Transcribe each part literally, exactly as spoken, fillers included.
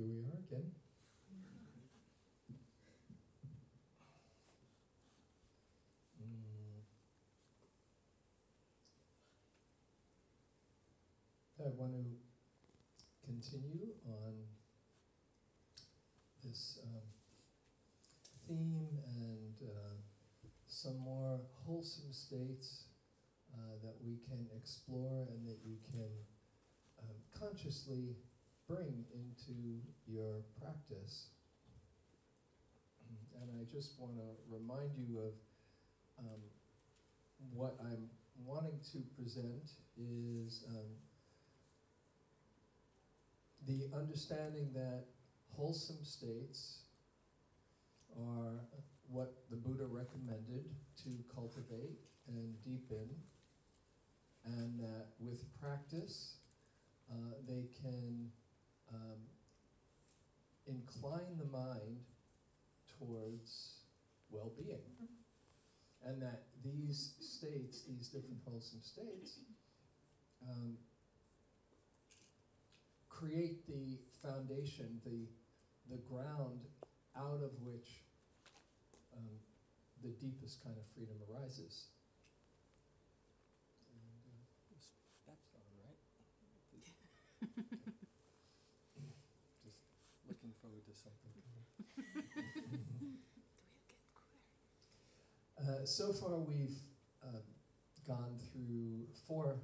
here we are again. Mm. I want to continue on this um, theme and uh, some more wholesome states uh, that we can explore and that you can um, consciously bring into your practice. And I just want to remind you of um, what I'm wanting to present is um, the understanding that wholesome states are what the Buddha recommended to cultivate and deepen, and that with practice uh, they can um, incline the mind towards well-being. Mm-hmm. And that these states, these different wholesome states, um, create the foundation, the the ground out of which um, the deepest kind of freedom arises. And, uh, this, that's on, right? Okay. Just looking forward to something. Uh, so far we've uh, gone through four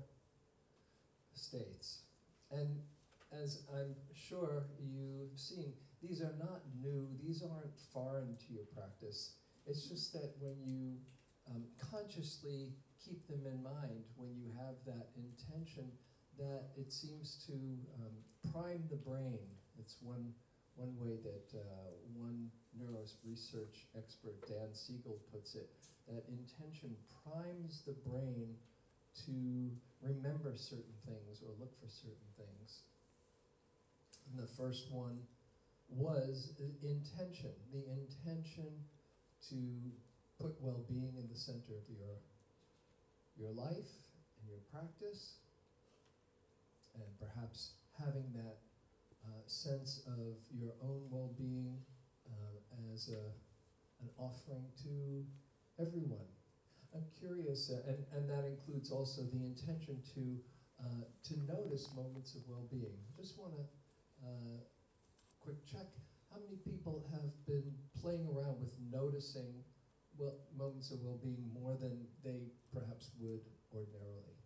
states, and as I'm sure you've seen, these are not new, these aren't foreign to your practice. It's just that when you um, consciously keep them in mind, when you have that intention, that it seems to um, prime the brain. It's one One way that uh, one neuroresearch expert, Dan Siegel, puts it, that intention primes the brain to remember certain things or look for certain things. And the first one was intention, the intention to put well-being in the center of your, your life and your practice, and perhaps having that Uh, sense of your own well-being uh, as a, an offering to everyone. I'm curious, uh, and, and that includes also the intention to uh, to notice moments of well-being. Just want to uh, quick check. How many people have been playing around with noticing well, moments of well-being more than they perhaps would ordinarily?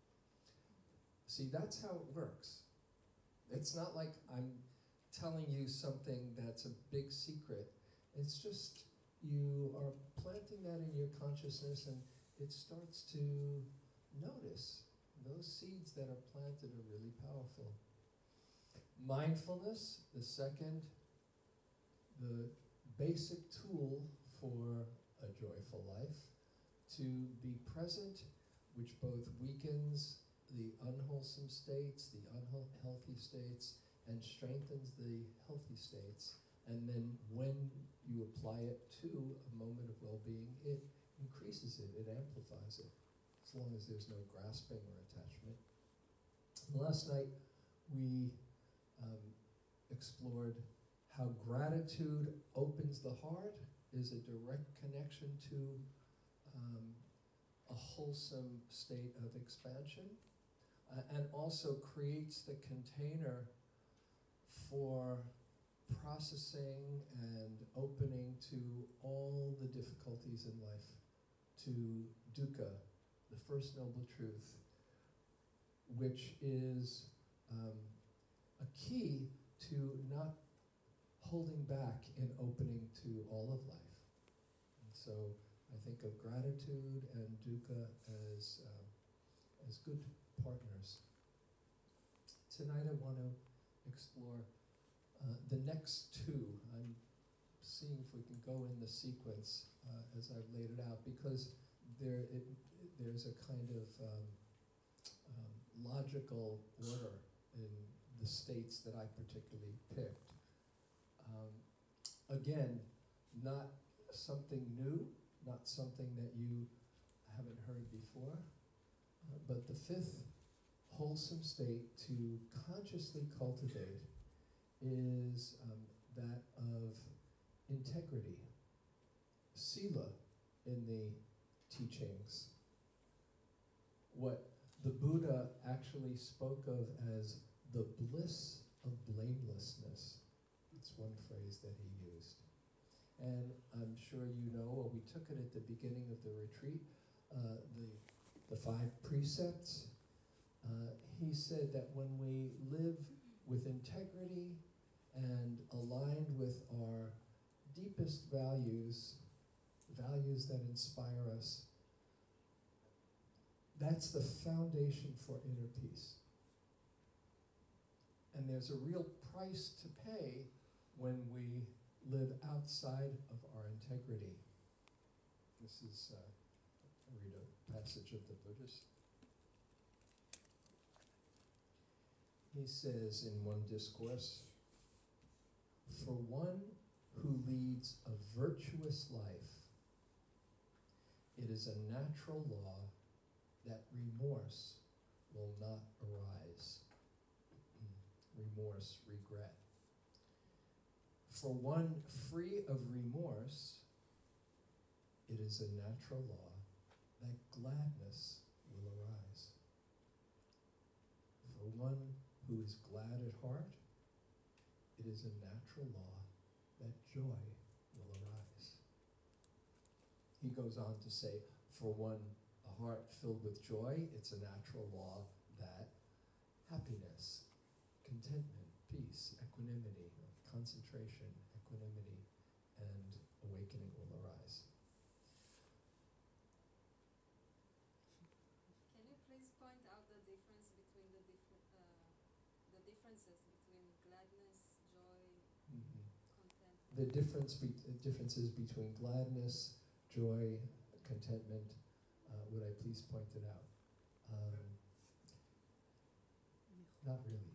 See, that's how it works. It's not like I'm telling you something that's a big secret. It's just you are planting that in your consciousness, and it starts to notice. Those seeds that are planted are really powerful. Mindfulness, the second, the basic tool for a joyful life, to be present, which both weakens the unwholesome states, the unhealthy states, and strengthens the healthy states. And then when you apply it to a moment of well-being, it increases it, it amplifies it, as long as there's no grasping or attachment. And last night we um, explored how gratitude opens the heart, is a direct connection to um, a wholesome state of expansion. Uh, and also creates the container for processing and opening to all the difficulties in life, to dukkha, the first noble truth, which is um, a key to not holding back in opening to all of life. And so I think of gratitude and dukkha as um, as good partners. Tonight I want to explore uh, the next two. I'm seeing if we can go in the sequence uh, as I've laid it out, because there it, it, there's a kind of um, um, logical order in the states that I particularly picked. Um, again, not something new, not something that you haven't heard before. Uh, but the fifth wholesome state to consciously cultivate is um, that of integrity. Sila in the teachings. What the Buddha actually spoke of as the bliss of blamelessness. That's one phrase that he used. And I'm sure you know, or we took it at the beginning of the retreat, uh, the, the five precepts. Uh, he said that when we live with integrity and aligned with our deepest values, values that inspire us, that's the foundation for inner peace. And there's a real price to pay when we live outside of our integrity. This is, uh, I'll read a passage of the Buddhist. He says in one discourse, "For one who leads a virtuous life, it is a natural law that remorse will not arise." Remorse, regret. For one free of remorse, it is a natural law that gladness will arise. For one who is glad at heart, it is a natural law that joy will arise. He goes on to say, for one, a heart filled with joy, it's a natural law that happiness, contentment, peace, equanimity, concentration, equanimity, and awakening will arise. Can you please point out the difference between the different uh, the differences between gladness, joy, Mm-hmm. contentment? The difference be- differences between gladness, joy, contentment. Uh, would I please point it out? Um, not really.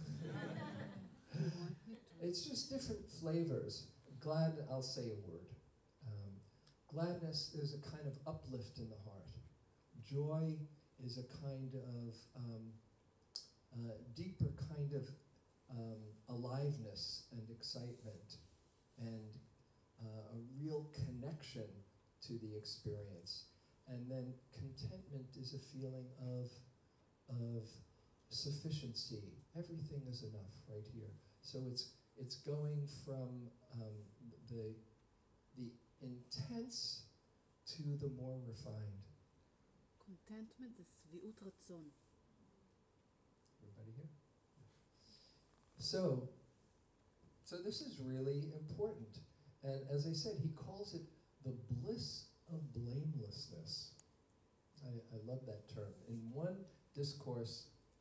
It's just different flavors. Glad, I'll say a word. Um, gladness is a kind of uplift in the heart. Joy is a kind of um, uh, deeper kind of um, aliveness and excitement and uh, a real connection to the experience. And then contentment is a feeling of, of sufficiency. Everything is enough right here. So it's it's going from um, the the intense to the more refined. Contentment זה שביעות רצון. Everybody here? So, so this is really important. And as I said, he calls it the bliss of blamelessness. I, I love that term. In one discourse,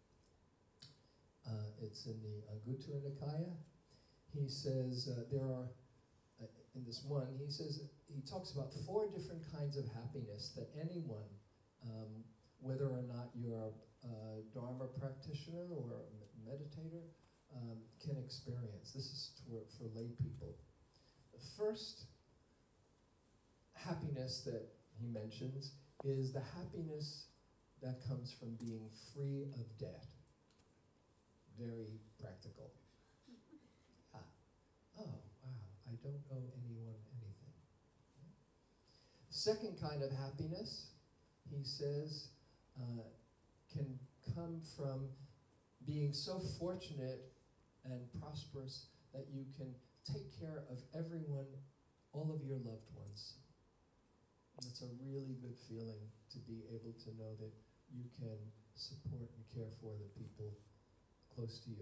uh, it's in the Anguttara Nikaya, he says uh, there are, uh, in this one, he says, he talks about four different kinds of happiness that anyone, um, whether or not you're a Dharma practitioner or a meditator, um, can experience. This is for, for lay people. The first happiness that he mentions is the happiness that comes from being free of debt. Very practical. Ah, oh, wow, I don't owe anyone anything. Second kind of happiness, he says, uh, can come from being so fortunate and prosperous that you can take care of everyone, all of your loved ones. It's a really good feeling to be able to know that you can support and care for the people close to you.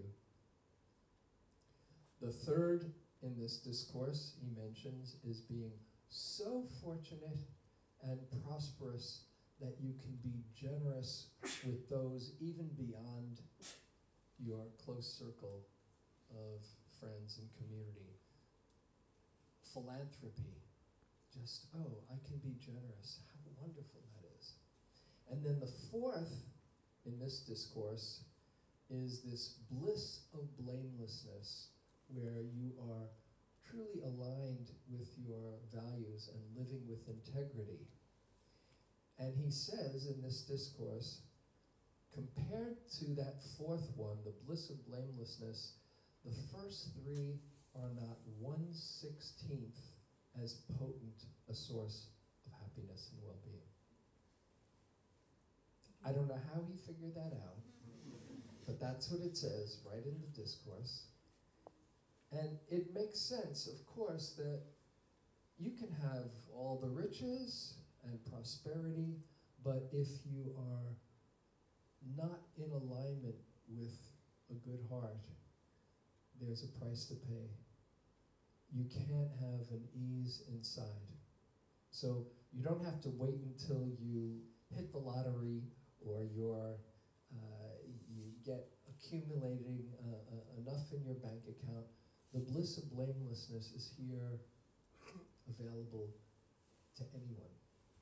The third in this discourse he mentions is being so fortunate and prosperous that you can be generous with those even beyond your close circle of friends and community. Philanthropy. Just, oh, I can be generous. How wonderful that is. And then the fourth in this discourse is this bliss of blamelessness, where you are truly aligned with your values and living with integrity. And he says in this discourse, compared to that fourth one, the bliss of blamelessness, the first three are not one sixteenth as potent a source of happiness and well-being. I don't know how he figured that out, but that's what it says right in the discourse. And it makes sense, of course, that you can have all the riches and prosperity, but if you are not in alignment with a good heart, there's a price to pay. You can't have an ease inside. So you don't have to wait until you hit the lottery or you're, uh, you get accumulating uh, uh, enough in your bank account. The bliss of blamelessness is here, available to anyone.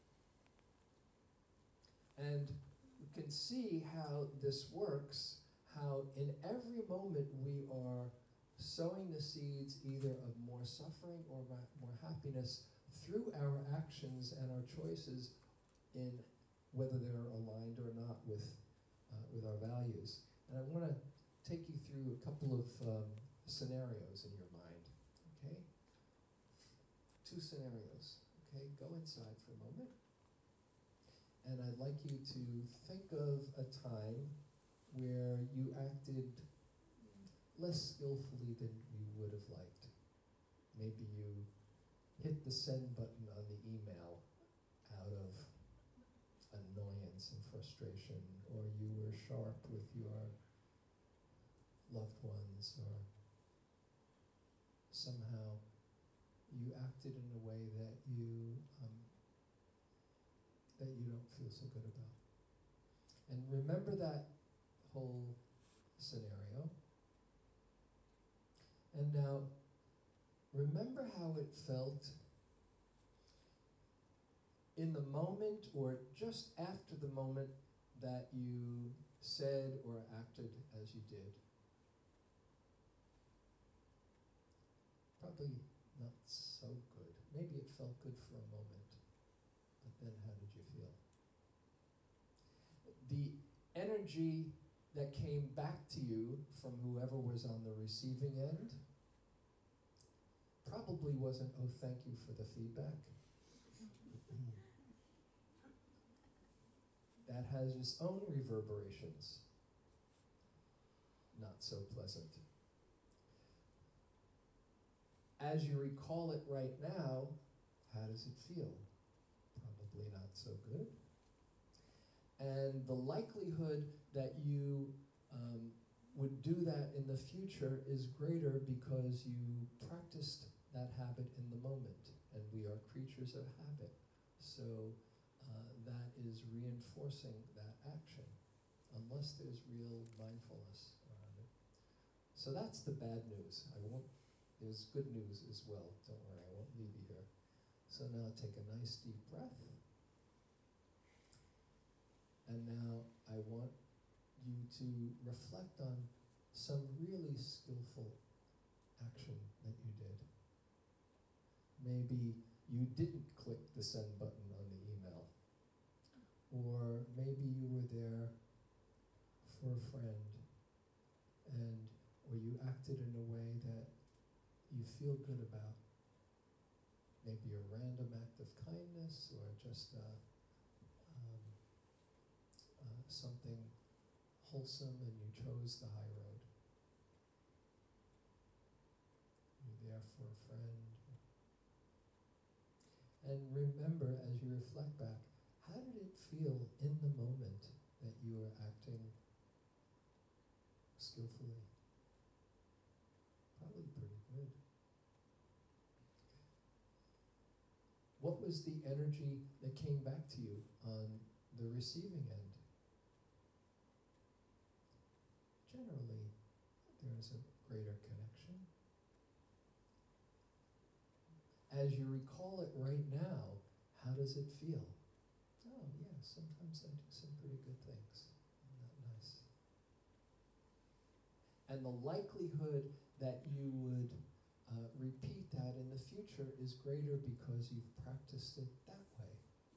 And you can see how this works, how in every moment we are sowing the seeds either of more suffering or more happiness through our actions and our choices in whether they're aligned or not with, uh, with our values. And I want to take you through a couple of um, scenarios in your mind, okay? Two scenarios, okay? Go inside for a moment. And I'd like you to think of a time where you acted less skillfully than you would have liked. Maybe you hit the send button on the email out of annoyance and frustration, or you were sharp with your loved ones, or somehow you acted in a way that you um, that you don't feel so good about. And remember that whole scenario. And now, remember how it felt in the moment or just after the moment that you said or acted as you did. Probably not so good. Maybe it felt good for a moment, but then how did you feel? The energy that came back to you from whoever was on the receiving end probably wasn't, oh, thank you for the feedback. That has its own reverberations. Not so pleasant. As you recall it right now, how does it feel? Probably not so good. And the likelihood that you um, would do that in the future is greater because you practiced that habit in the moment. And we are creatures of habit. So uh, that is reinforcing that action, unless there's real mindfulness around it. So that's the bad news. I won't, there's good news as well. Don't worry, I won't leave you here. So now take a nice deep breath. And now I want you to reflect on some really skillful action that you did. Maybe you didn't click the send button on the email. Or maybe you were there for a friend, and or you acted in a way that you feel good about. Maybe a random act of kindness, or just a um, Uh, something wholesome, and you chose the high road. You're there for a friend. And remember, as you reflect back, how did it feel in the moment that you were acting skillfully? Probably pretty good. What was the energy that came back to you on the receiving end? Generally, there's a greater connection. As you recall it right now, how does it feel? Oh, yeah, sometimes I do some pretty good things. Isn't that nice? And the likelihood that you would uh, repeat that in the future is greater because you've practiced it that way.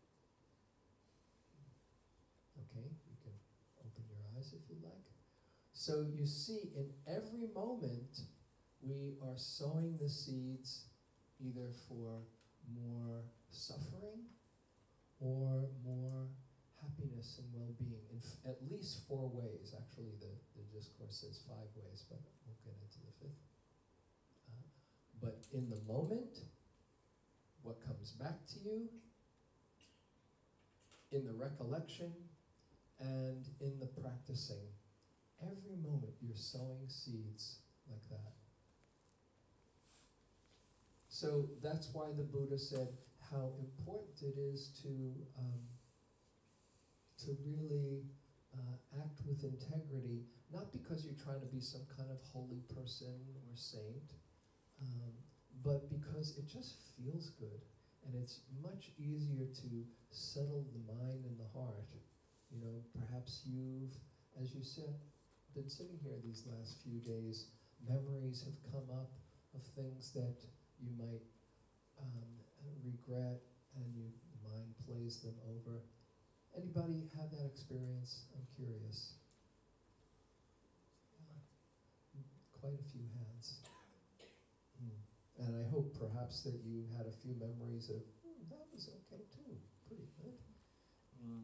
Okay, you can open your eyes if you like. So you see, in every moment, we are sowing the seeds either for more suffering or more happiness and well-being in f- at least four ways. Actually, the, the discourse says five ways, but we'll get into the fifth. Uh, but in the moment, what comes back to you, in the recollection, and in the practicing, every moment you're sowing seeds like that. So that's why the Buddha said how important it is to um, to really uh, act with integrity, not because you're trying to be some kind of holy person or saint, um, but because it just feels good. And it's much easier to settle the mind and the heart. You know, perhaps you've, as you said, been sitting here these last few days, memories have come up of things that you might um, regret, and you, your mind plays them over. Anybody have that experience? I'm curious. Yeah. Quite a few hands. Mm. And I hope perhaps that you had a few memories of, hmm, that was okay too, pretty good. Mm.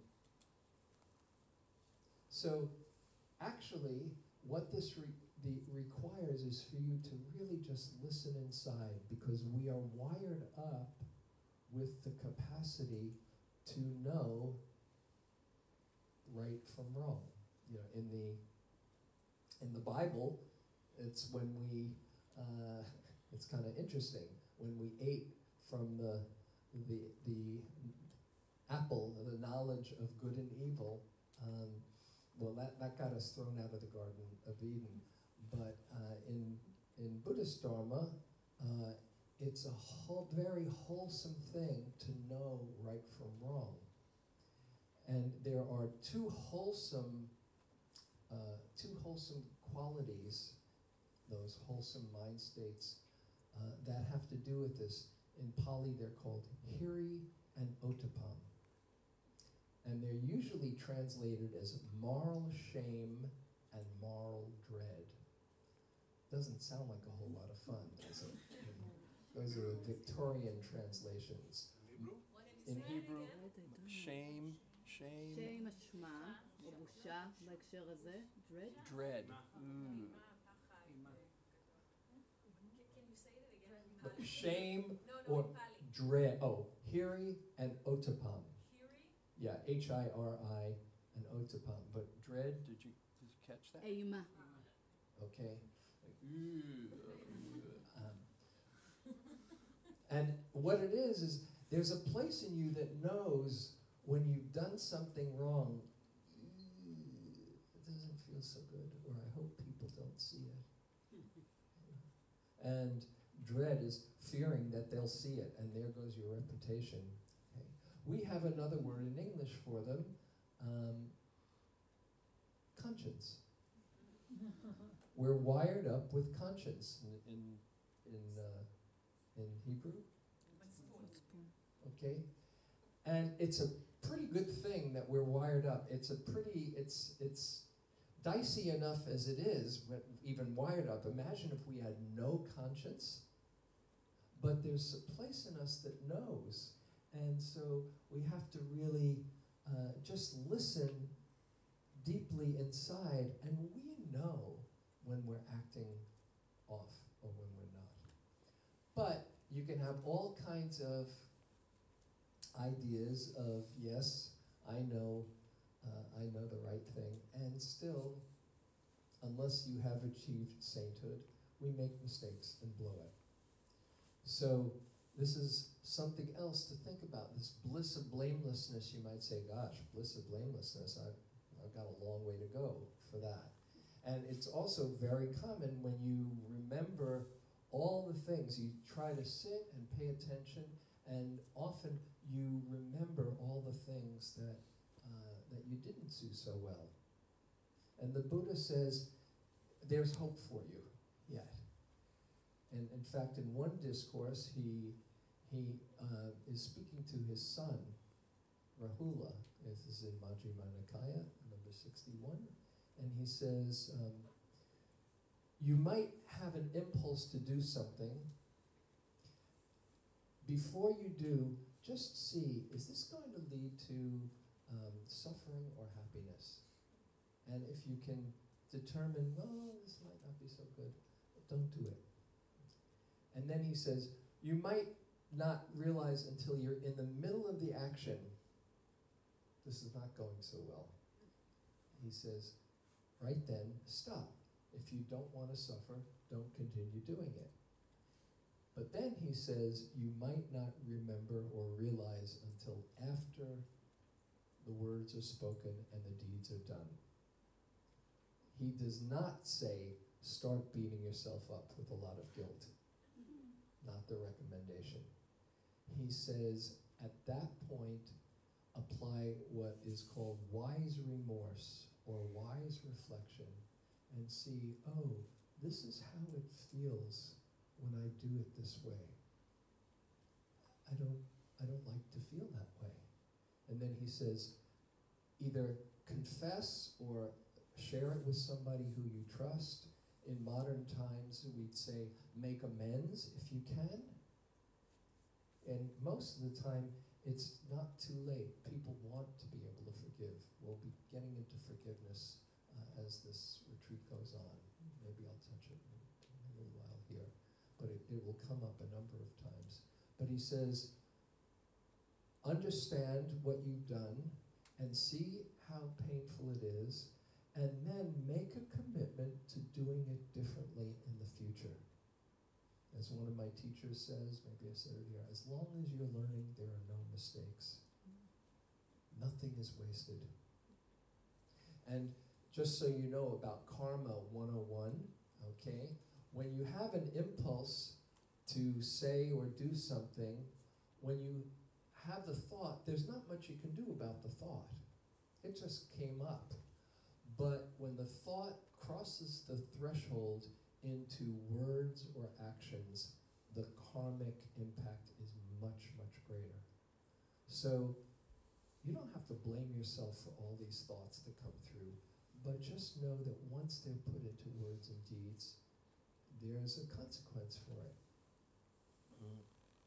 So actually, what this re- the requires is for you to really just listen inside, because we are wired up with the capacity to know right from wrong. You know, in the in the Bible, it's when we uh, it's kind of interesting when we ate from the the the apple, the knowledge of good and evil. Um, well, that, that got us thrown out of the Garden of Eden. But uh, in in Buddhist Dharma, uh, it's a whole, very wholesome thing to know right from wrong. And there are two wholesome, uh, two wholesome qualities, those wholesome mind states, uh, that have to do with this. In Pali, they're called hiri and ottapam. And they're usually translated as moral shame and moral dread. Doesn't sound like a whole lot of fun, does it? Those are the Victorian translations. In Hebrew, shame, shame, shame, אשמה, או בושה בהקשר הזה, dread. dread. Mm. But shame or dread. Oh, hiri and ottapam. Yeah, H I R I and ottapam. But dread, did you did you catch that? אימה. Okay. Like, ooh, um, and what it is is there's a place in you that knows when you've done something wrong. It doesn't feel so good, or I hope people don't see it. And dread is fearing that they'll see it, and there goes your reputation. Okay. We have another word in English for them, um, conscience. We're wired up with conscience in in in, uh, in Hebrew. Okay, and it's a pretty good thing that we're wired up. It's a pretty it's it's dicey enough as it is, but even wired up. Imagine if we had no conscience. But there's a place in us that knows, and so we have to really uh, just listen deeply inside, and we know when we're acting off or when we're not. But you can have all kinds of ideas of, yes, I know, uh, I know the right thing, and still, unless you have achieved sainthood, we make mistakes and blow it. So this is something else to think about, this bliss of blamelessness. You might say, gosh, bliss of blamelessness, I've, I've got a long way to go for that. And it's also very common when you remember all the things. You try to sit and pay attention, and often you remember all the things that, uh, that you didn't do so well. And the Buddha says, there's hope for you yet. And in fact, in one discourse, he he uh, is speaking to his son, Rahula. This is in Majjhima Nikaya, number sixty-one. And he says, um, you might have an impulse to do something. Before you do, just see, is this going to lead to um, suffering or happiness? And if you can determine, oh, this might not be so good, don't do it. And then he says, you might not realize until you're in the middle of the action, this is not going so well. He says, right then, stop. If you don't want to suffer, don't continue doing it. But then he says, you might not remember or realize until after the words are spoken and the deeds are done. He does not say, start beating yourself up with a lot of guilt. Not the recommendation. He says, at that point, apply what is called wise remorse or wise reflection and see, oh, this is how it feels when I do it this way. I don't, I don't like to feel that way. And then he says, either confess or share it with somebody who you trust. In modern times, we'd say, make amends if you can. And most of the time, it's not too late. People want to be able to forgive. We'll be getting into forgiveness uh, as this retreat goes on. Maybe I'll touch it in, in a little while here. But it, it will come up a number of times. But he says, understand what you've done and see how painful it is, and then make a commitment to doing it differently in the future. As one of my teachers says, maybe I said it here, as long as you're learning, there are no mistakes. Nothing is wasted. And just so you know about Karma one oh one, okay, when you have an impulse to say or do something, when you have the thought, there's not much you can do about the thought. It just came up. But when the thought crosses the threshold into words or actions, the karmic impact is much, much greater. So you don't have to blame yourself for all these thoughts that come through, but just know that once they're put into words and deeds, there's a consequence for it. Mm.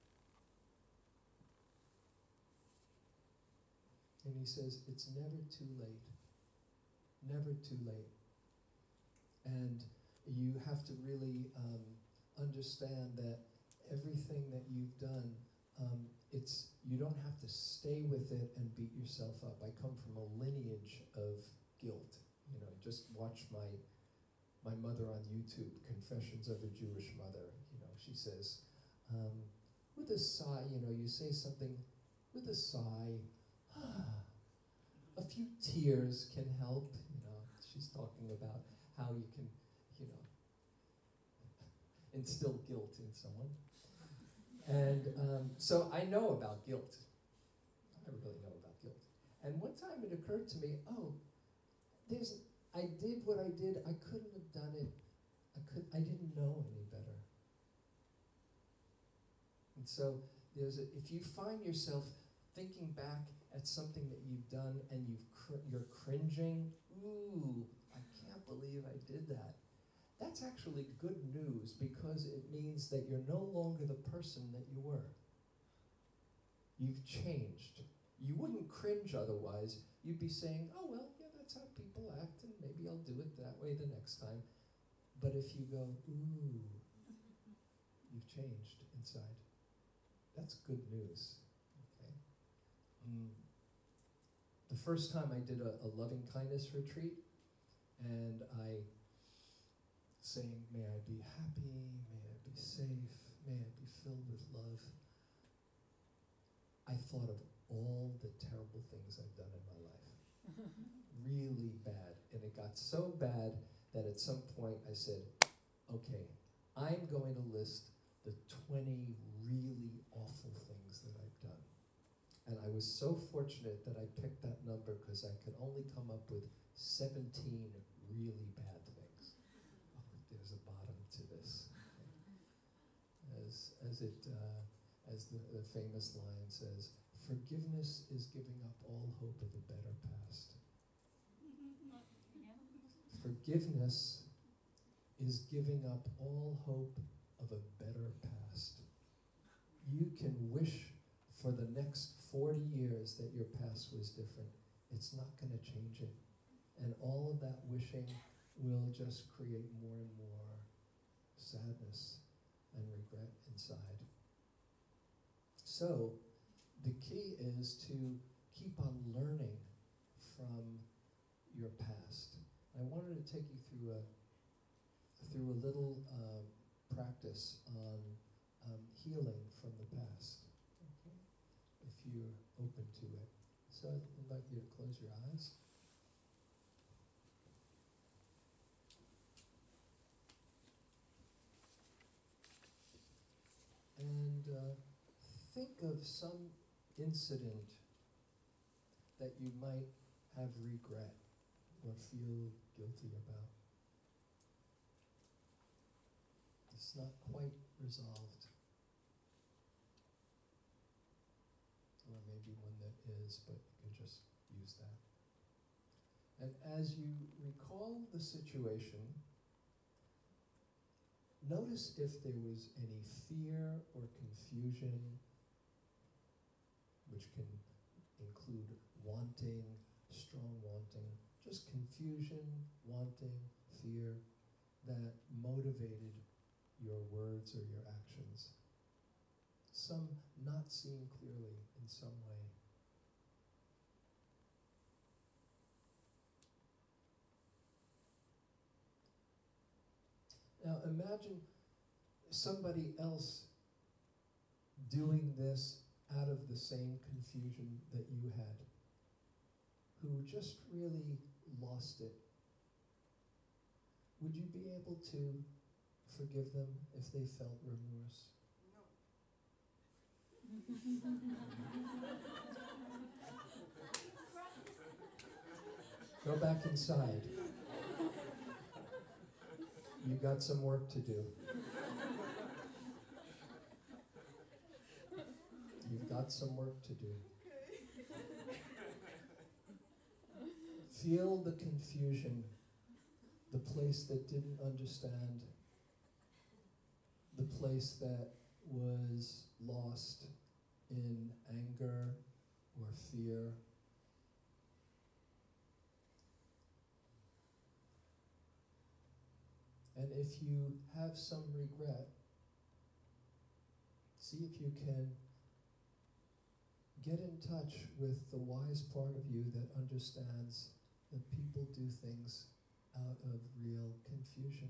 And he says, it's never too late. Never too late. And you have to really um, understand that everything that you've done, um, it's you don't have to stay with it and beat yourself up. I come from a lineage of guilt. You know, just watch my my mother on YouTube, Confessions of a Jewish Mother. You know, she says, um, with a sigh, you know, you say something with a sigh, a few tears can help. You know, she's talking about how you can, you know, instill guilt in someone. And um, so I know about guilt. I really know about guilt. And one time it occurred to me, oh, there's, I did what I did. I couldn't have done it. I could. I didn't know any better. And so there's a, if you find yourself thinking back at something that you've done and you've cr- you're cringing, ooh, I can't believe I did that. That's actually good news because it means that you're no longer the person that you were. You've changed. You wouldn't cringe otherwise. You'd be saying, oh, well, yeah, that's how people act, and maybe I'll do it that way the next time. But if you go, ooh, you've changed inside. That's good news. Okay. Mm. The first time I did a, a loving kindness retreat, and I saying, may I be happy, may I be safe, may I be filled with love. I thought of all the terrible things I've done in my life. Really bad. And it got so bad that at some point I said, okay, I'm going to list the twenty really awful things that I've done. And I was so fortunate that I picked that number because I could only come up with seventeen really bad things. Oh, there's a bottom to this. As, as, it, uh, as the, the famous line says, forgiveness is giving up all hope of a better past. Forgiveness is giving up all hope of a better past. You can wish for the next forty years that your past was different. It's not going to change it. And all of that wishing will just create more and more sadness and regret inside. So, the key is to keep on learning from your past. I wanted to take you through a through a little uh, practice on um, healing from the past, okay? If you're open to it. So I invite you to close your eyes. And uh, think of some incident that you might have regret or feel guilty about. It's not quite resolved. Or maybe one that is, but you can just use that. And as you recall the situation, notice if there was any fear or confusion, which can include wanting, strong wanting, just confusion, wanting, fear, that motivated your words or your actions. Some not seeing clearly in some way. Now imagine somebody else doing this out of the same confusion that you had, who just really lost it. Would you be able to forgive them if they felt remorse? Go back inside. You got some work to do. You've got some work to do. Feel the confusion, the place that didn't understand, the place that was lost in anger or fear. And if you have some regret, see if you can get in touch with the wise part of you that understands that people do things out of real confusion.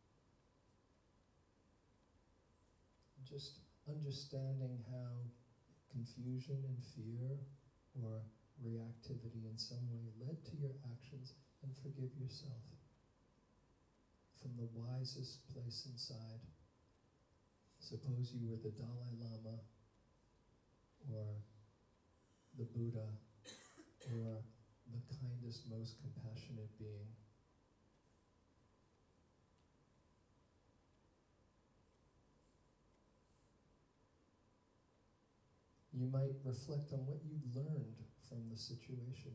Just understanding how confusion and fear or reactivity in some way led to your actions, and forgive yourself from the wisest place inside. Suppose you were the Dalai Lama or the Buddha or the kindest, most compassionate being. You might reflect on what you learned from the situation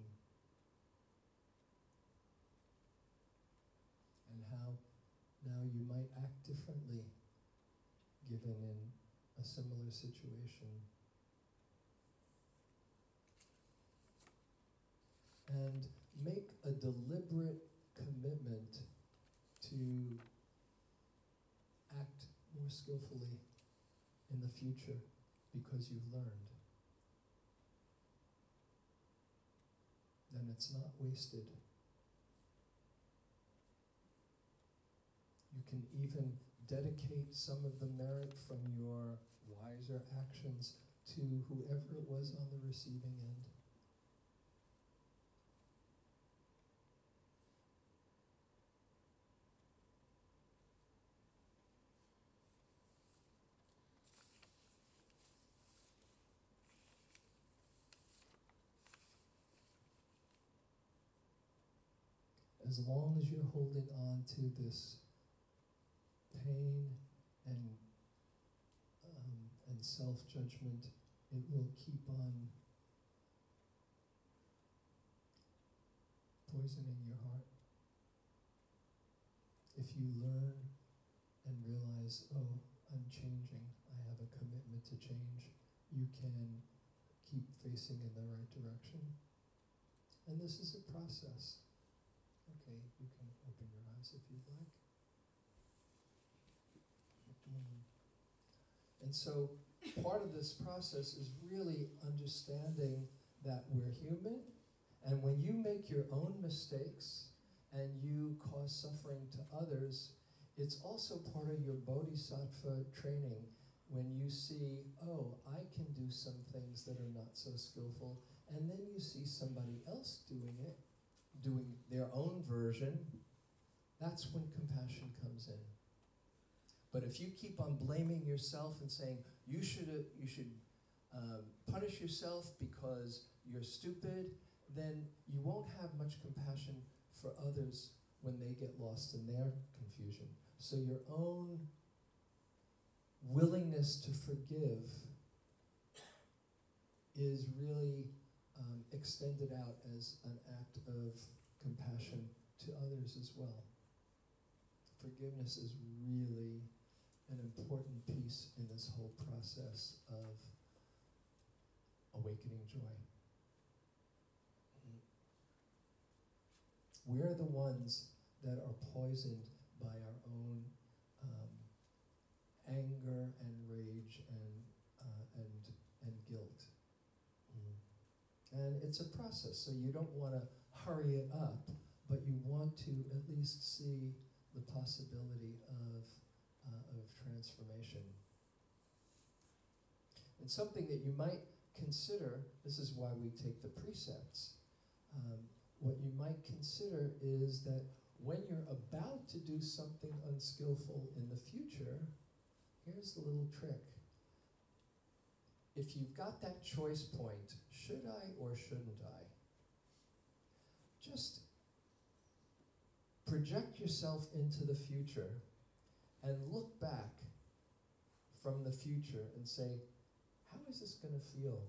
and how now you might act differently given in a similar situation. And make a deliberate commitment to act more skillfully in the future because you've learned. Then it's not wasted. You can even dedicate some of the merit from your wiser actions to whoever it was on the receiving end. As long as you're holding on to this pain and um, and self-judgment, it will keep on poisoning your heart. if you learn and realize, oh, I'm changing, I have a commitment to change, you can keep facing in the right direction. And this is a process. Okay, you can open your eyes if you'd like. Mm. And so part of this process is really understanding that we're human, and when you make your own mistakes and you cause suffering to others, it's also part of your bodhisattva training when you see, oh, I can do some things that are not so skillful, and then you see somebody else doing it, doing their own version, that's when compassion comes in. But if you keep on blaming yourself and saying, you should uh, you should um, punish yourself because you're stupid, then you won't have much compassion for others when they get lost in their confusion. So your own willingness to forgive is really um, extended out as an act of compassion to others as well. Forgiveness is really an important piece in this whole process of awakening joy. We're the ones that are poisoned by our own um, anger and rage and uh, and and guilt. Mm. And it's a process, so you don't want to hurry it up, but you want to at least see the possibility of uh, of transformation. And something that you might consider, this is why we take the precepts, um, what you might consider is that when you're about to do something unskillful in the future, here's the little trick. If you've got that choice point, should I or shouldn't I? Just project yourself into the future and look back from the future and say, how is this going to feel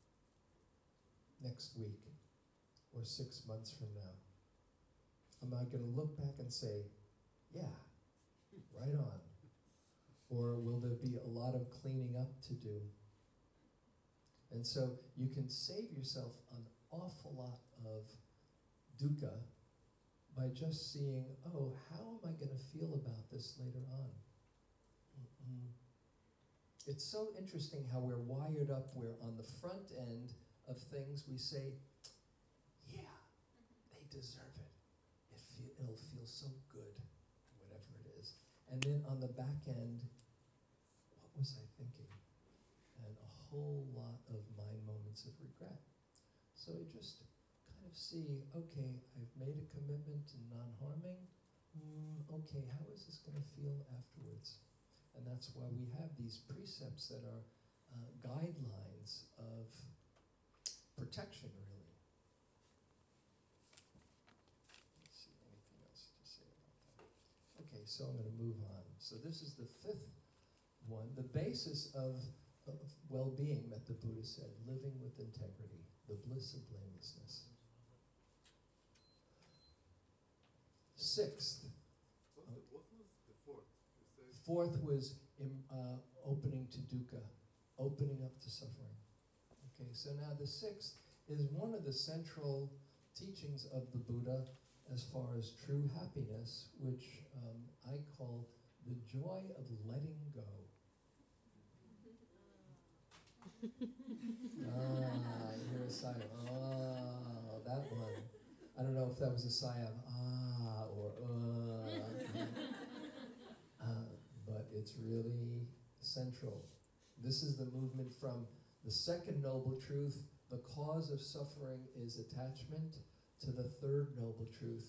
next week or six months from now? Am I going to look back and say, yeah, right on? Or will there be a lot of cleaning up to do? And so you can save yourself an awful lot of dukkha by just seeing, oh, how am I going to feel about this later on? Mm-mm. It's so interesting how we're wired up where on the front end of things we say, yeah, they deserve it. It feel, it'll feel so good, whatever it is. And then on the back end, what was I thinking? And a whole lot of mind moments of regret. So I just kind of see, okay, I've made a commitment to non-harming. Mm, okay, how is this going to feel afterwards? And that's why we have these precepts that are uh, guidelines of protection, really. Let's see, anything else to say about that? Okay, so I'm going to move on. So this is the fifth one, the basis of, of well-being that the Buddha said, living with integrity, the bliss of blamelessness. Sixth. What, the, what was the fourth? You said Fourth was in, uh, opening to dukkha, opening up to suffering. Okay, so now the sixth is one of the central teachings of the Buddha as far as true happiness, which um, I call the joy of letting go. Ah, I hear a sigh of, ah, that one. I don't know if that was a sigh of, ah, or, uh. uh but it's really central. This is the movement from the second noble truth, the cause of suffering is attachment, to the third noble truth,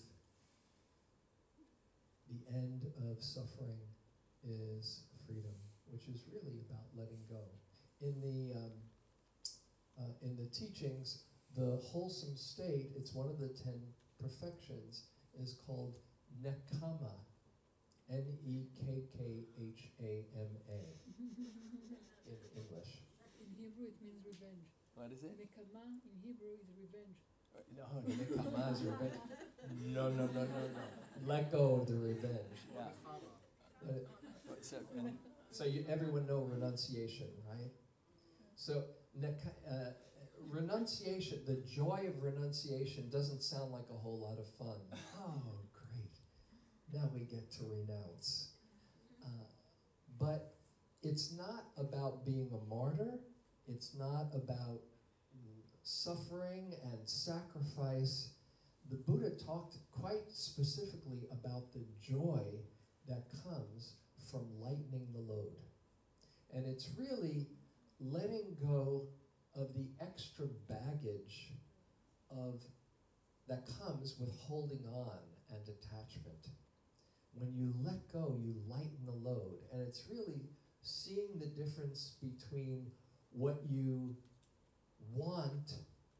the end of suffering is freedom, which is really about letting go. In the um, uh, in the teachings, the wholesome state, it's one of the ten perfections, is called nekama, N E K K H A M A in English. In Hebrew, it means revenge. What is it? Nekama in Hebrew is revenge. Uh, No, nekama is revenge. No, no, no, no, no. let go of the revenge. Yeah. Uh, So, and So you, everyone know renunciation, right? So neka- uh, renunciation, the joy of renunciation doesn't sound like a whole lot of fun. Oh, great. Now we get to renounce. Uh, but it's not about being a martyr. It's not about mm, suffering and sacrifice. The Buddha talked quite specifically about the joy that comes from lightening the load. And it's really letting go of the extra baggage of that comes with holding on and attachment. When you let go, you lighten the load. And it's really seeing the difference between what you want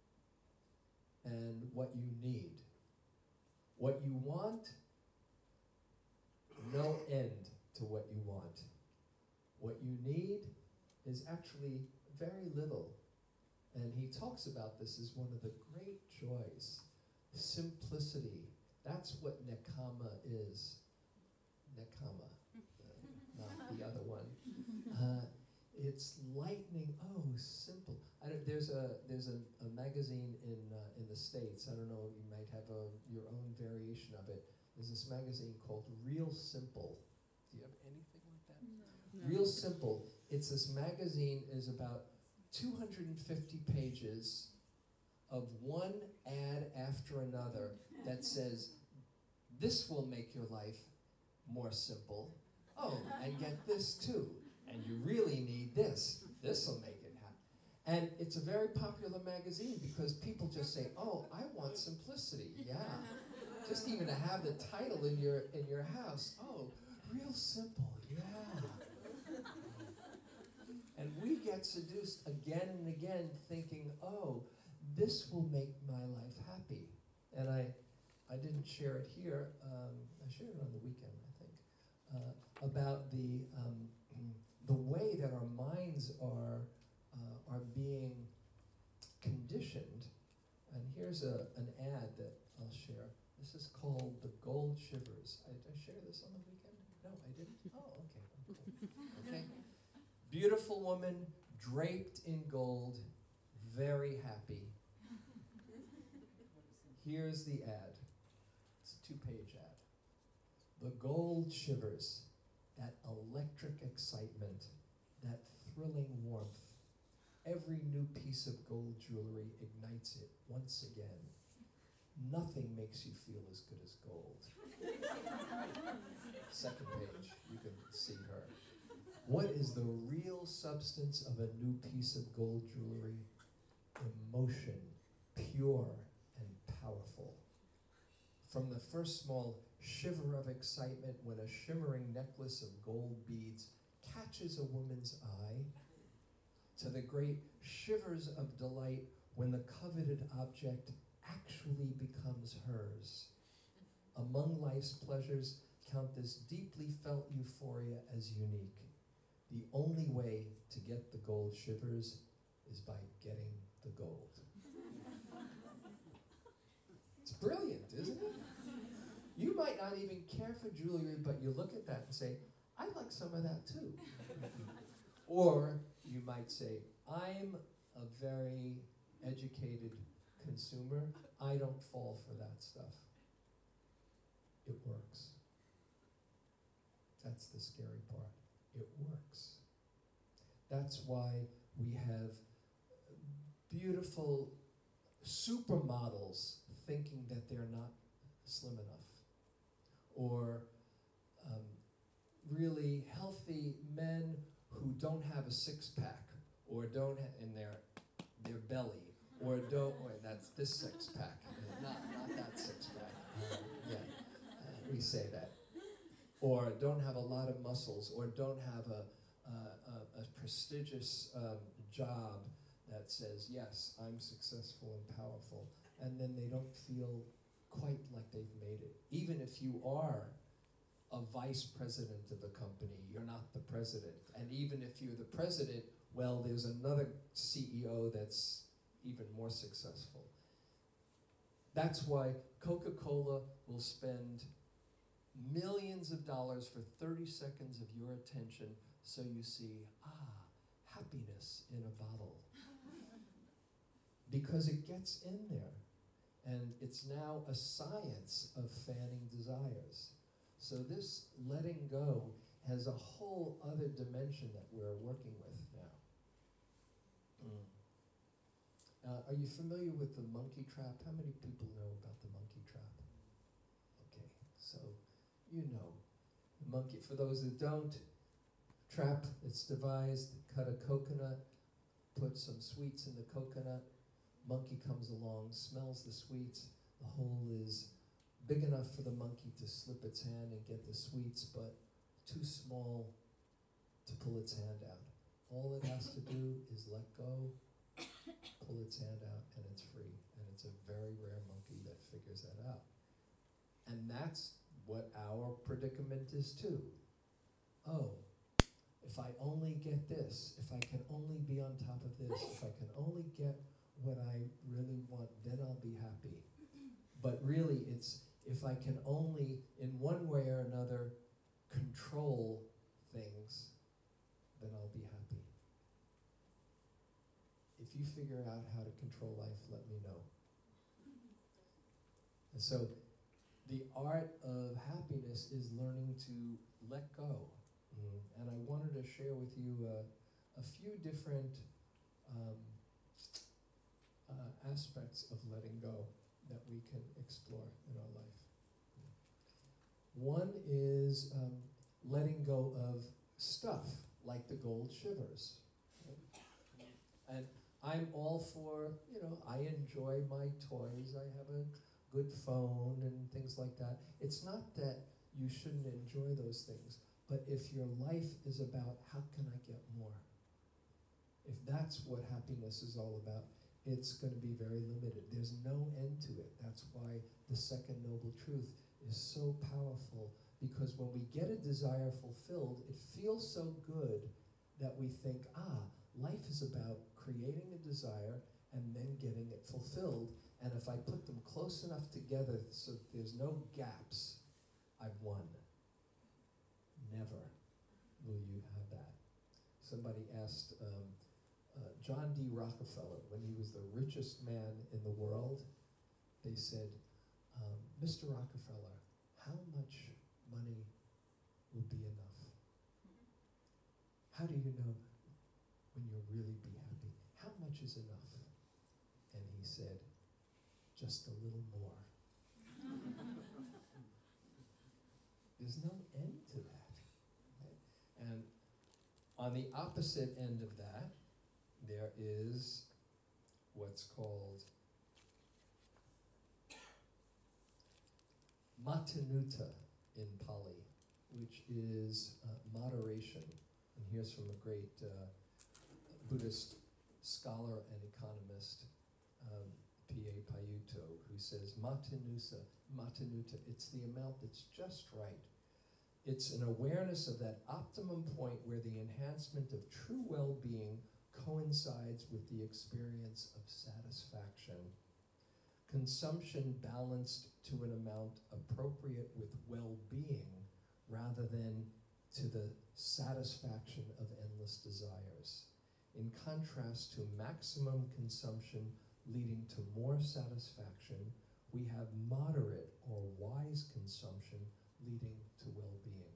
and what you need. What you want, no end to what you want. What you need is actually very little. And he talks about this as one of the great joys. Simplicity. That's what nekama is. Nekama, uh, not the other one. Uh, it's lightning. Oh, simple. I don't, there's a there's a, a magazine in uh, in the States. I don't know. You might have a your own variation of it. There's this magazine called Real Simple. Do you have anything like that? No. Real Simple. It's this magazine is about two hundred fifty pages of one ad after another that says, this will make your life more simple. Oh, and get this too. And you really need this. This will make it happen. And it's a very popular magazine because people just say, oh, I want simplicity. Yeah. Just even to have the title in your in your house. Oh, Real Simple. Yeah. And we get seduced again and again thinking, oh, this will make my life happy. And I I didn't share it here. Um, I shared it on the weekend, I think, uh, about the um, the way that our minds are uh, are being conditioned. And here's a an ad that I'll share. This is called The Gold Shivers. I, did I share this on the weekend? No, I didn't? Oh, okay. Oh, cool. Okay. Beautiful woman, draped in gold, very happy. Here's the ad. It's a two-page ad. The gold shivers, that electric excitement, that thrilling warmth. Every new piece of gold jewelry ignites it once again. Nothing makes you feel as good as gold. Second page, you can see her. What is the real substance of a new piece of gold jewelry? Emotion, pure and powerful. From the first small shiver of excitement when a shimmering necklace of gold beads catches a woman's eye, to the great shivers of delight when the coveted object actually becomes hers. Among life's pleasures, count this deeply felt euphoria as unique. The only way to get the gold shivers is by getting the gold. It's brilliant, isn't it? You might not even care for jewelry, but you look at that and say, I'd like some of that too. Or you might say, I'm a very educated consumer. I don't fall for that stuff. It works. That's the scary part. It works. That's why we have beautiful supermodels thinking that they're not slim enough. Or um, really healthy men who don't have a six-pack or don't ha- in their their belly, or don't, wait, that's this six-pack, not, not that six-pack. Uh, yeah, uh, we say that. Or don't have a lot of muscles, or don't have a, uh, a, a prestigious um, job that says, yes, I'm successful and powerful, and then they don't feel quite like they've made it. Even if you are a vice president of a company, you're not the president. And even if you're the president, well, there's another C E O that's even more successful. That's why Coca-Cola will spend millions of dollars for thirty seconds of your attention so you see, ah, happiness in a bottle. Because it gets in there. And it's now a science of fanning desires. So this letting go has a whole other dimension that we're working with now. Mm. Uh, are you familiar with the monkey trap? How many people know about the monkey trap? Okay, so you know. The monkey, for those that don't, trap, it's devised, cut a coconut, put some sweets in the coconut, monkey comes along, smells the sweets, the hole is big enough for the monkey to slip its hand and get the sweets, but too small to pull its hand out. All it has to do is let go, pull its hand out, and it's free. And it's a very rare monkey that figures that out. And that's what our predicament is too. Oh, if I only get this, if I can only be on top of this, if I can only get what I really want, then I'll be happy. But really, it's if I can only, in one way or another, control things, then I'll be happy. If you figure out how to control life, let me know. And so, the art of happiness is learning to let go. Mm. And I wanted to share with you uh, a few different um, uh, aspects of letting go that we can explore in our life. One is um, letting go of stuff, like the gold shivers. And I'm all for, you know, I enjoy my toys, I have a good phone and things like that. It's not that you shouldn't enjoy those things, but if your life is about how can I get more, if that's what happiness is all about, it's going to be very limited. There's no end to it. That's why the second noble truth is so powerful, because when we get a desire fulfilled, it feels so good that we think, ah, life is about creating a desire and then getting it fulfilled. And if I put them close enough together so there's no gaps, I've won. Never will you have that. Somebody asked um, uh, John D. Rockefeller, when he was the richest man in the world, they said, um, Mister Rockefeller, how much money will be enough? How do you know when you'll really be happy? How much is enough? And he said, just a little more. There's no end to that. Right? And on the opposite end of that, there is what's called Matanuta in Pali, which is uh, moderation. And here's from a great uh, Buddhist scholar and economist, um, P A Payutto, who says, Matanusa, Matanuta, it's the amount that's just right. It's an awareness of that optimum point where the enhancement of true well-being coincides with the experience of satisfaction. Consumption balanced to an amount appropriate with well-being rather than to the satisfaction of endless desires. In contrast to maximum consumption leading to more satisfaction, we have moderate or wise consumption leading to well-being.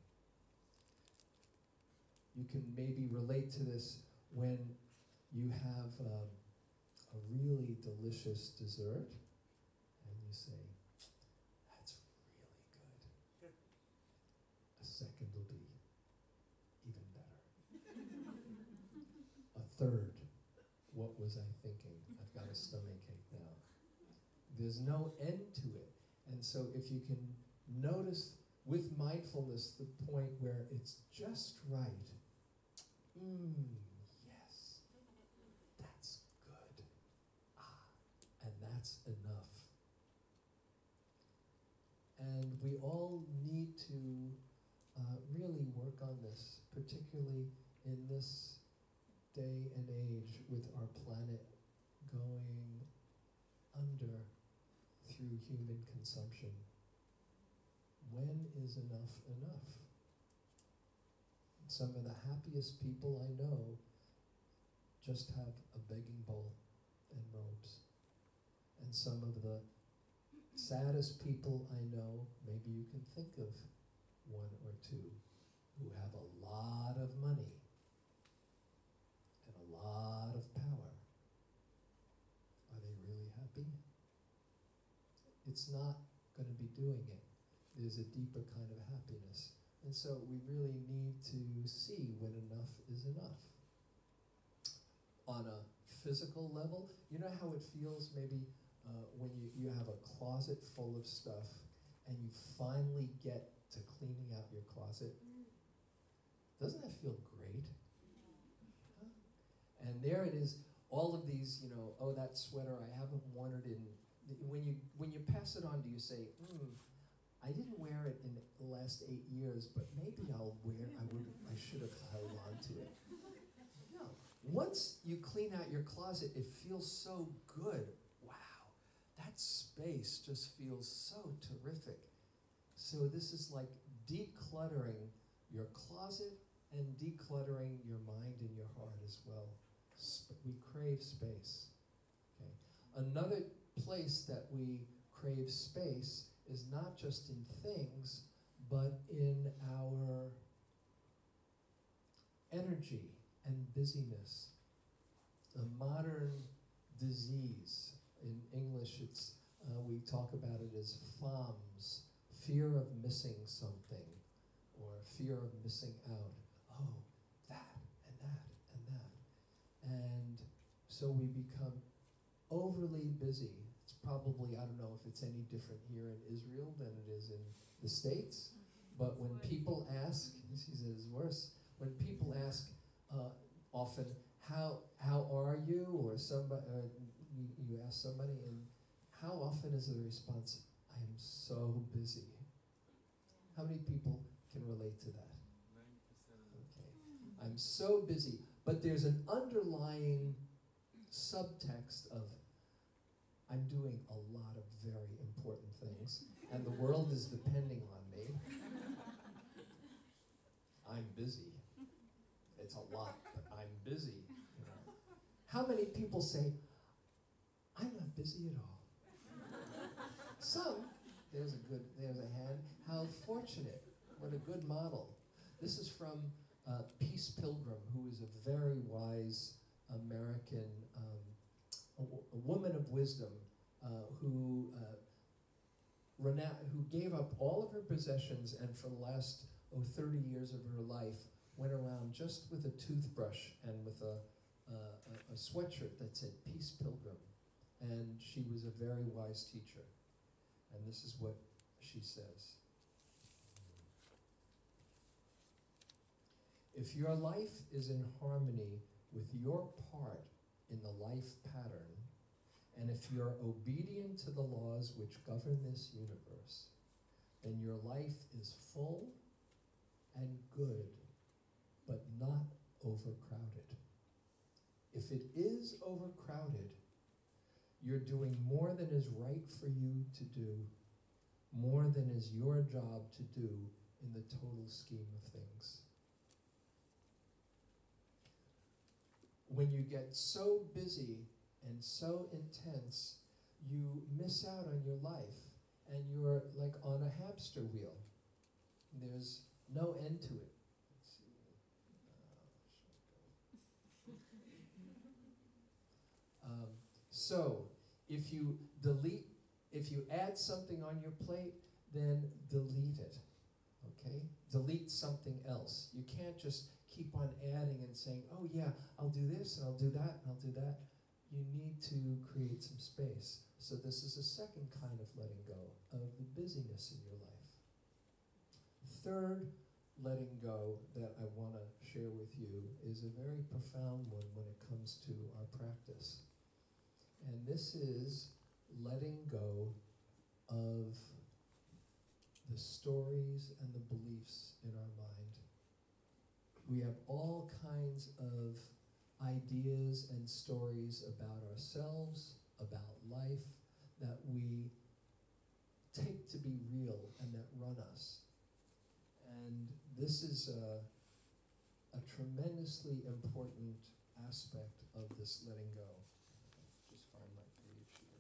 You can maybe relate to this when you have um, a really delicious dessert and you say, that's really good. A second will be even better. A third, what was I thinking? I've got a stomachache now. There's no end to it. And so if you can notice with mindfulness the point where it's just right, mm, yes, that's good. Ah, and that's enough. And we all need to uh, really work on this, particularly in this day and age with our planet going under through human consumption. when is enough enough? Some of the happiest people I know just have a begging bowl and robes. And some of the saddest people I know, maybe you can think of one or two, who have a lot of money and a lot of power. Are they really happy? It's not going to be doing it. There's a deeper kind of happiness. And so we really need to see when enough is enough. On a physical level, you know how it feels maybe uh, when you, you have a closet full of stuff and you finally get to cleaning out your closet? Doesn't that feel great? Huh? And there it is, all of these, you know, oh, that sweater, I haven't worn it in, when you, when you pass it on, do you say, hmm, I didn't wear it in the last eight years, but maybe I'll wear, I would, I should have held on to it. No. Once you clean out your closet, it feels so good. Wow, that space just feels so terrific. So this is like decluttering your closet and decluttering your mind and your heart as well. Sp- we crave space. Okay. Another place that we crave space is not just in things, but in our energy and busyness. A modern disease, in English it's, uh, we talk about it as FOMS, fear of missing something, or fear of missing out. Oh, that, and that, and that. And so we become overly busy. It's probably, I don't know if it's any different here in Israel than it is in the States, but when people ask, he says it's worse, when people ask uh, often, how how are you, or somebody, uh, you, you ask somebody, and how often is the response, I am so busy? How many people can relate to that? ninety percent. Okay. I'm so busy, but there's an underlying subtext of, I'm doing a lot of very important things, and the world is depending on me. I'm busy. It's a lot, but I'm busy. You know. How many people say, I'm not busy at all? Some, there's a good, there's a hand. How fortunate. What a good model. This is from uh, Peace Pilgrim, who is a very wise American, um, a, w- a woman of wisdom, uh, who uh, rena- who gave up all of her possessions, and for the last oh, thirty years of her life went around just with a toothbrush and with a, uh, a, a sweatshirt that said Peace Pilgrim. And she was a very wise teacher. And this is what she says. If your life is in harmony with your part in the life pattern, and if you're obedient to the laws which govern this universe, then your life is full and good, but not overcrowded. If it is overcrowded, you're doing more than is right for you to do, more than is your job to do in the total scheme of things. When you get so busy and so intense, you miss out on your life, and you're like on a hamster wheel. There's no end to it. Let's see. Uh, um, so, if you delete, if you add something on your plate, then delete it. Okay? Delete something else. You can't just keep on adding and saying, oh yeah, I'll do this, and I'll do that, and I'll do that. You need to create some space. So this is a second kind of letting go of the busyness in your life. Third letting go that I want to share with you is a very profound one when it comes to our practice. And this is letting go of the stories and the beliefs in our mind. We have all kinds of ideas and stories about ourselves, about life, that we take to be real and that run us. And this is a, a tremendously important aspect of this letting go. Just find my page here.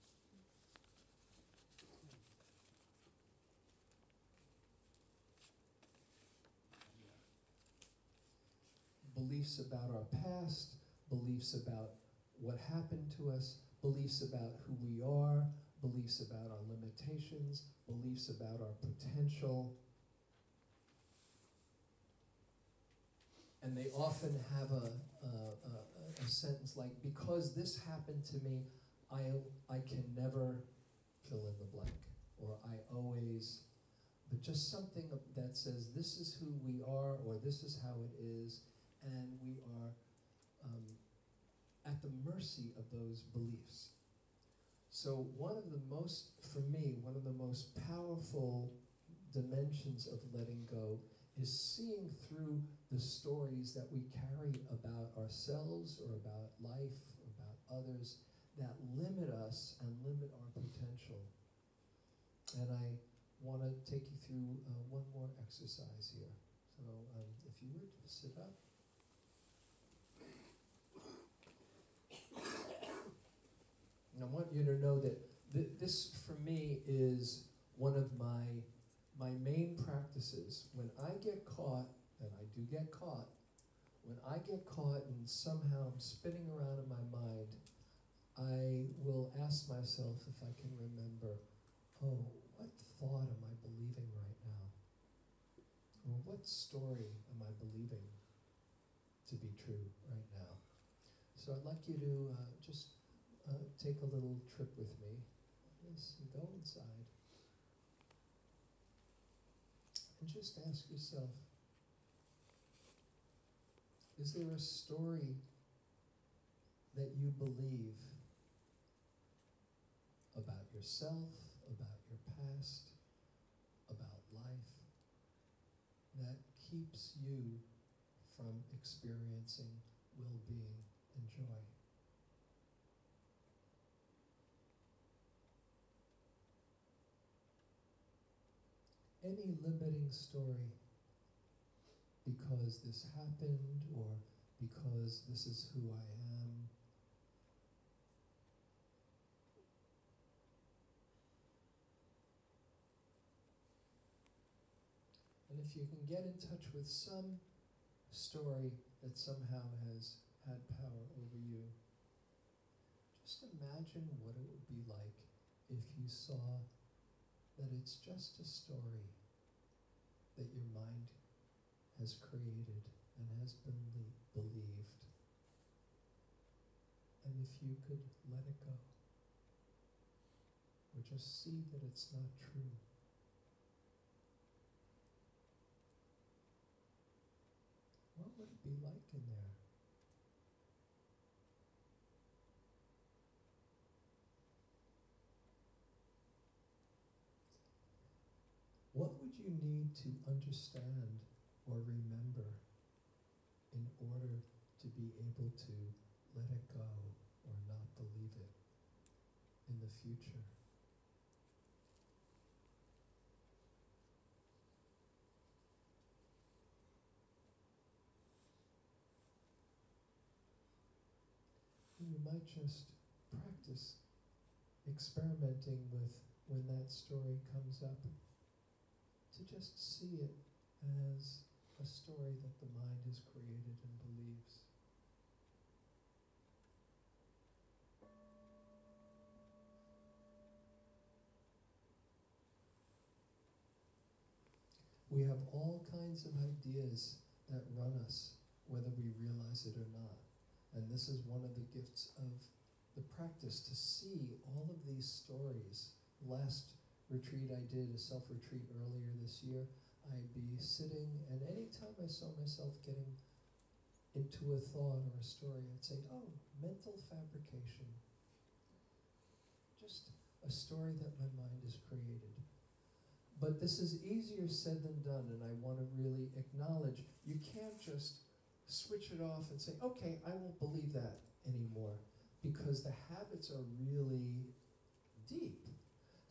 Beliefs about our past, beliefs about what happened to us, beliefs about who we are, beliefs about our limitations, beliefs about our potential. And they often have a, a, a, a sentence like, because this happened to me, I, I can never fill in the blank, or I always, but just something that says this is who we are, or this is how it is, and we are um, at the mercy of those beliefs. So one of the most, for me, one of the most powerful dimensions of letting go is seeing through the stories that we carry about ourselves or about life or about others that limit us and limit our potential. And I want to take you through uh, one more exercise here. So um, if you would, sit up. And I want you to know that th- this, for me, is one of my my main practices. When I get caught, and I do get caught, when I get caught and somehow I'm spinning around in my mind, I will ask myself if I can remember, oh, what thought am I believing right now? Or what story am I believing to be true right now? So I'd like you to uh, just uh, take a little trip with me. Yes, and go inside. And just ask yourself, is there a story that you believe about yourself, about your past, about life, that keeps you from experiencing well-being and joy? Any limiting story, because this happened, or because this is who I am. And if you can get in touch with some story that somehow has had power over you, just imagine what it would be like if you saw that it's just a story that your mind has created and has been le- believed. And if you could let it go, or just see that it's not true. What would it be like in there? What would you need to understand or remember in order to be able to let it go or not believe it in the future? You might just practice experimenting with when that story comes up, to just see it as a story that the mind has created and believes. We have all kinds of ideas that run us, whether we realize it or not. And this is one of the gifts of the practice, to see all of these stories. Last retreat I did, a self-retreat earlier this year, I'd be sitting, and anytime I saw myself getting into a thought or a story, I'd say, oh, mental fabrication. Just a story that my mind has created. But this is easier said than done, and I want to really acknowledge, you can't just switch it off and say, okay, I won't believe that anymore, because the habits are really deep.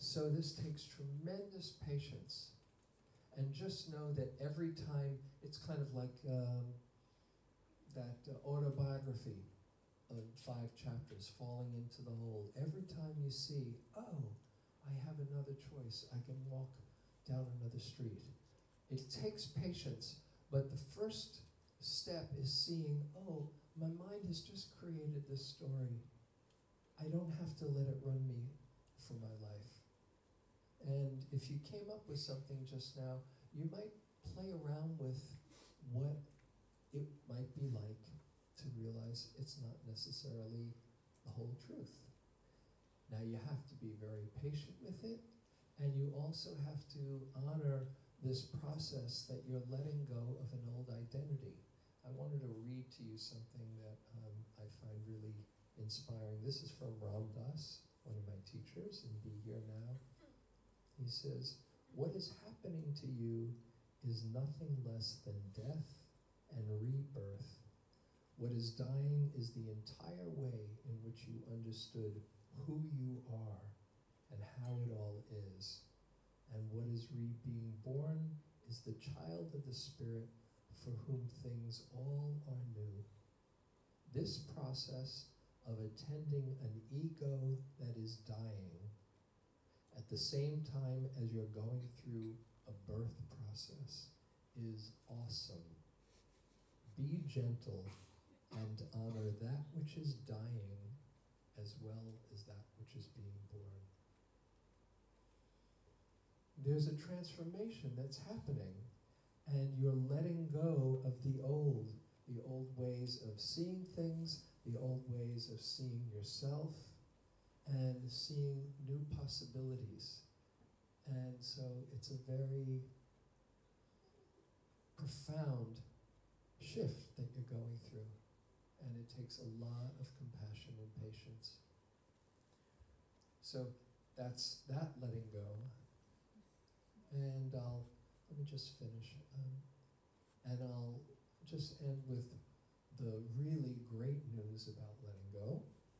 So this takes tremendous patience. And just know that every time, it's kind of like um, that uh, autobiography of five chapters, Falling into the Hold. Every time you see, oh, I have another choice. I can walk down another street. It takes patience, but the first step is seeing, oh, my mind has just created this story. I don't have to let it run me for my life. And if you came up with something just now, you might play around with what it might be like to realize it's not necessarily the whole truth. Now you have to be very patient with it, and you also have to honor this process that you're letting go of an old identity. I wanted to read to you something that um, I find really inspiring. This is from Ram Dass, one of my teachers, and Be Here Now. He says, what is happening to you is nothing less than death and rebirth. What is dying is the entire way in which you understood who you are and how it all is. And what is re being born is the child of the Spirit for whom things all are new. This process of attending an ego that is dying at the same time as you're going through a birth process is awesome. Be gentle and honor that which is dying as well as that which is being born. There's a transformation that's happening, and you're letting go of the old, the old ways of seeing things, the old ways of seeing yourself, and seeing new possibilities. And so it's a very profound shift that you're going through, and it takes a lot of compassion and patience. So that's that letting go. And I'll, let me just finish, um, and I'll just end with the really great news about letting go.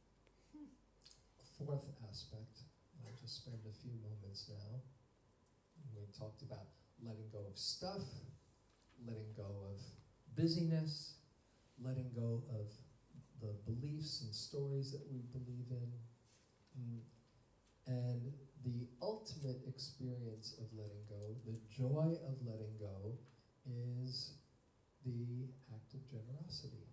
Fourth aspect, I'll just spend a few moments now. We talked about letting go of stuff, letting go of busyness, letting go of the beliefs and stories that we believe in. Mm. And the ultimate experience of letting go, the joy of letting go, is the act of generosity.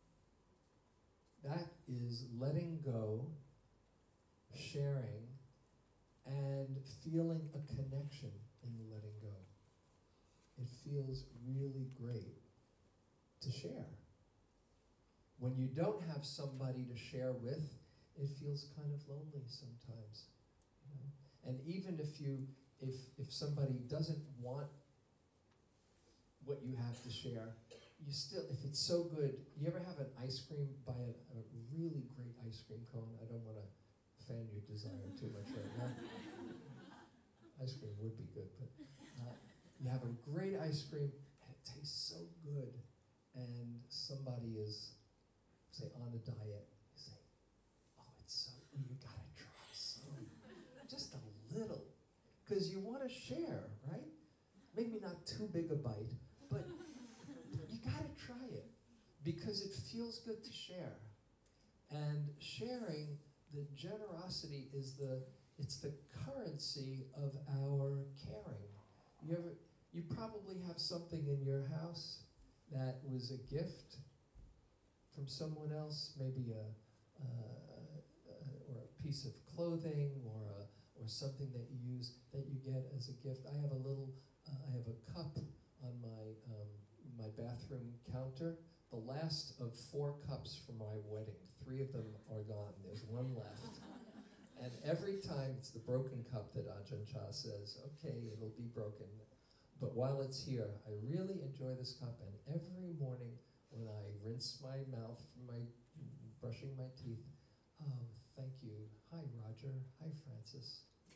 That is letting go, sharing, and feeling a connection in the letting go. It feels really great to share. When you don't have somebody to share with, it feels kind of lonely sometimes. You know? And even if you, if if somebody doesn't want what you have to share, you still, if it's so good, you ever have an ice cream, buy a, a really great ice cream cone? I don't want to fan your desire too much right now. Ice cream would be good, but uh, you have a great ice cream, and it tastes so good, and somebody is, say, on a diet. You say, oh, it's so, you gotta try some, just a little, because you want to share, right? Maybe not too big a bite, but you gotta try it, because it feels good to share. And sharing, the generosity is the, it's the currency of our caring. You ever, you probably have something in your house that was a gift from someone else, maybe a, uh, uh, or a piece of clothing, or a, or something that you use, that you get as a gift. I have a little, uh, I have a cup on my, um, my bathroom counter. The last of four cups from my wedding. Three of them are gone. There's one left. And every time it's the broken cup that Ajahn Chah says, okay, it'll be broken. But while it's here, I really enjoy this cup. And every morning when I rinse my mouth from my brushing my teeth, oh, thank you. Hi, Roger. Hi, Francis.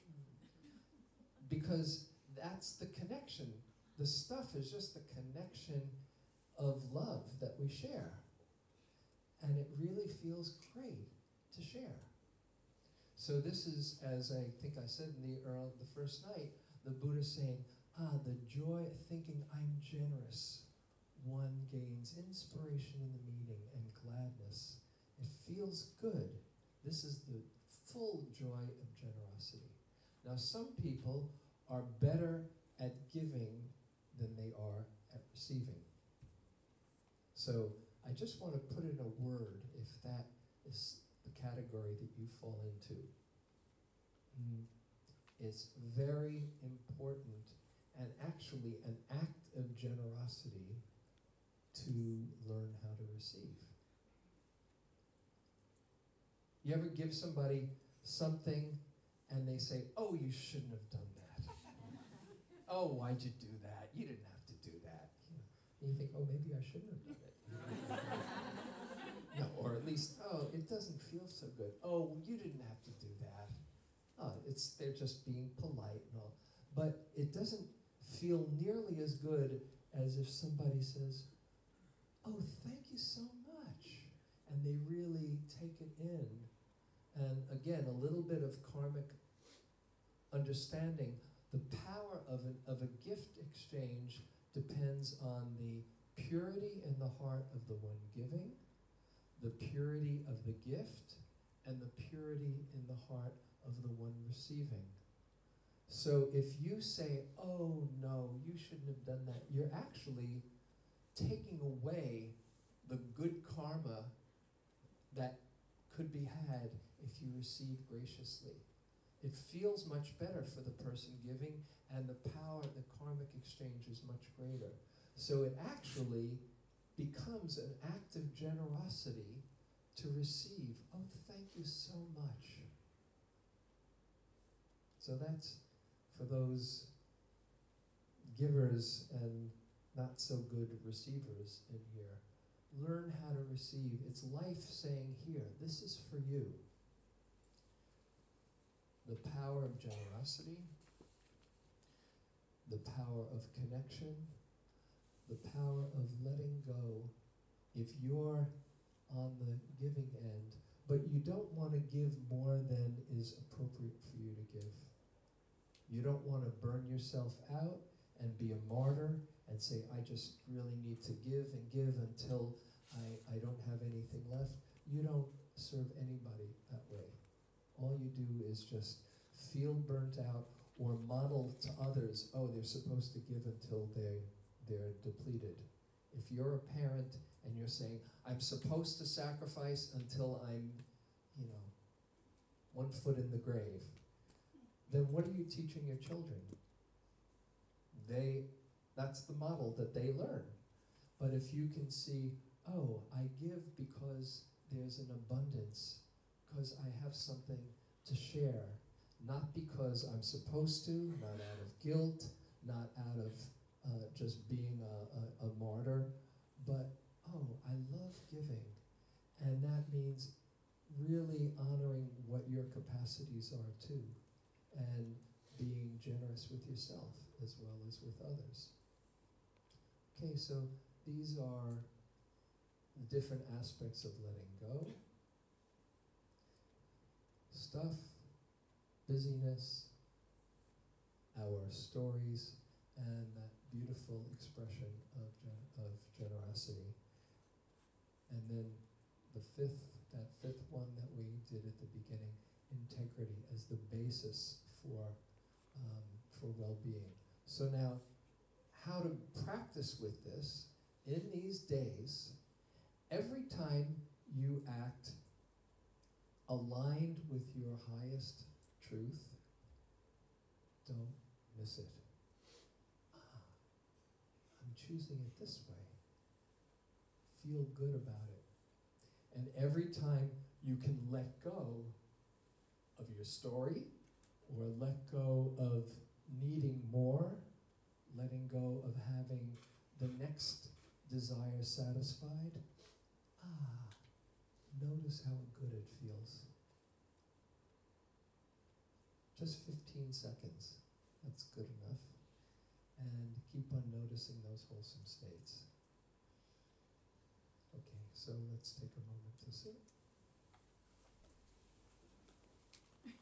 Because that's the connection. The stuff is just the connection of love that we share. And it really feels great to share. So this is, as I think I said in the earl the first night, the Buddha saying, ah, the joy thinking I'm generous. One gains inspiration in the meeting and gladness. It feels good. This is the full joy of generosity. Now, some people are better at giving than they are at receiving. So I just want to put in a word if that is the category that you fall into. Mm. It's very important and actually an act of generosity to learn how to receive. You ever give somebody something and they say, oh, you shouldn't have done that. Oh, why'd you do that? You didn't have to do that. You know, and you think, oh, maybe I shouldn't have done it. No, or at least, oh, it doesn't feel so good. Oh, you didn't have to do that. Oh, it's they're just being polite and all. But it doesn't feel nearly as good as if somebody says, oh, thank you so much. And they really take it in. And again, a little bit of karmic understanding. The power of, an, of a gift exchange depends on the purity in the heart of the one giving, the purity of the gift, and the purity in the heart of the one receiving. So if you say, oh no, you shouldn't have done that, you're actually taking away the good karma that could be had if you receive graciously. It feels much better for the person giving, and the power, the karmic exchange is much greater. So it actually becomes an act of generosity to receive. Oh, thank you so much. So that's for those givers and not so good receivers in here. Learn how to receive. It's life saying, here, this is for you. The power of generosity, the power of connection, the power of letting go. If you're on the giving end, but you don't want to give more than is appropriate for you to give. You don't want to burn yourself out and be a martyr and say, I just really need to give and give until I, I don't have anything left. You don't serve anybody that way. All you do is just feel burnt out or model to others, oh, they're supposed to give until they, they're depleted. If you're a parent and you're saying, I'm supposed to sacrifice until I'm, you know, one foot in the grave, then what are you teaching your children? They, that's the model that they learn. But if you can see, oh, I give because there's an abundance, because I have something to share, not because I'm supposed to, not out of guilt, not out of uh, just being a, a, a martyr, but, oh, I love giving. And that means really honoring what your capacities are too, and being generous with yourself as well as with others. Okay, so these are the different aspects of letting go. Stuff, busyness, our stories, and that beautiful expression of, gen- of generosity. And then the fifth, that fifth one that we did at the beginning, integrity as the basis for, um, for well-being. So now, how to practice with this in these days, every time you act aligned with your highest truth, don't miss it. Ah, I'm choosing it this way. Feel good about it. And every time you can let go of your story, or let go of needing more, letting go of having the next desire satisfied, ah, notice how good it feels. Just fifteen seconds, that's good enough. And keep on noticing those wholesome states. Okay, so let's take a moment to sit.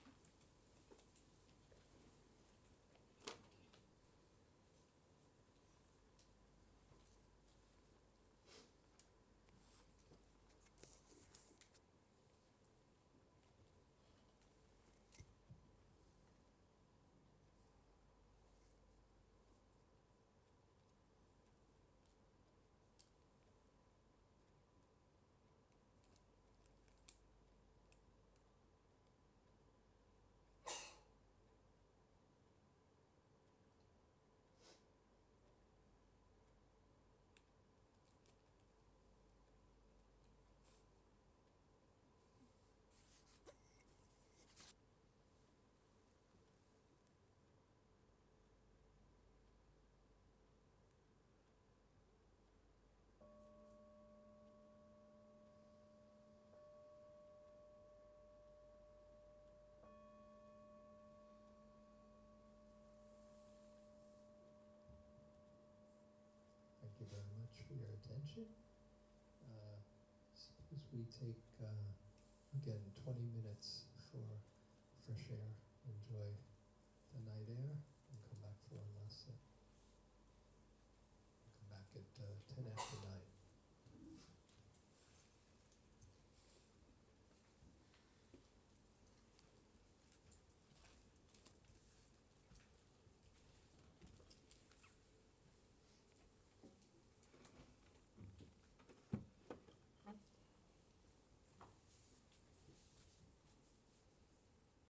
for your attention. Uh, suppose we take, uh, again, twenty minutes for fresh air, enjoy the night air.